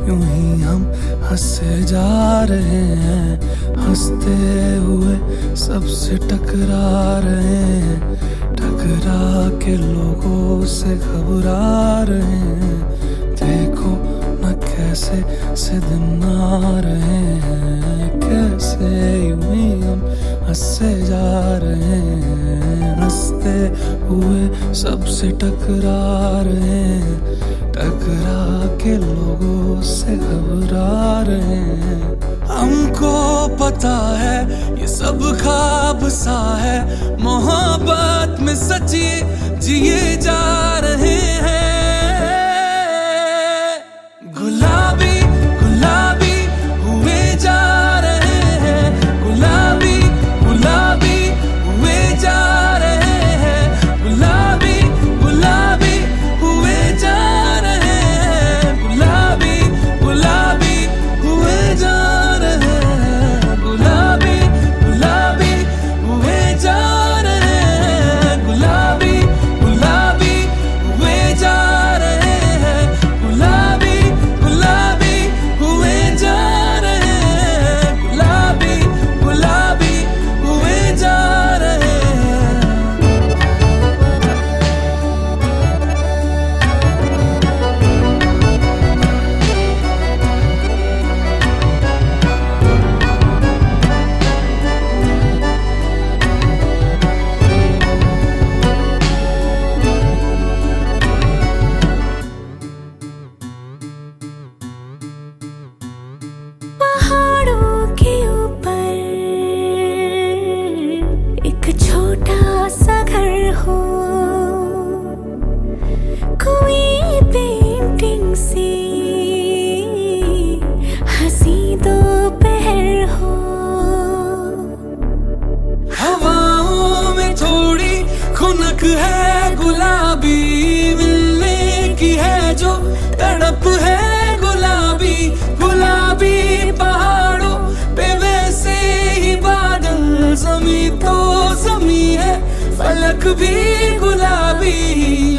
यूं ही हम हंसे जा रहे हैं, हंसते हुए सबसे टकरा रहे हैं, टकरा के लोगों से घबरा रहे हैं। देखो न कैसे से दिन आ रहे हैं, कैसे यूं ही हम हंसे जा रहे हैं, हंसते हुए सबसे टकरा रहे हैं, टकरा के लोगों से घबरा रहे हैं। हमको पता है ये सब ख्वाब सा है, मोहब्बत में सच्ची जिए जा रहे हैं। गुलाबी गुलाबी हुए जा रहे हैं, गुलाबी गुलाबी हुए जा रहे हैं, गुलाबी गुलाबी हुए जा रहे हैं, गुलाबी गुलाबी हुए जा रहे हैं, गुलाबी गुलाबी हुए जा रहे हैं, गुलाबी गुलाबी हुए जा रहे हैं, गुलाबी गुलाबी हुए जा रहे हैं, गुलाबी गुलाबी हुए जा रहे हैं। पहाड़ों के ऊपर एक छोटा सा घर हो, कोई पेंटिंग सी हंसी दोपहर हो, हवाओं में थोड़ी खुनक है गुलाबी, मिलने की है जो तड़प है गुलाबी, गुलाबी पहाड़ों पे वैसे ही बादल, ज़मीं तो ज़मीं है, फलक भी गुलाबी।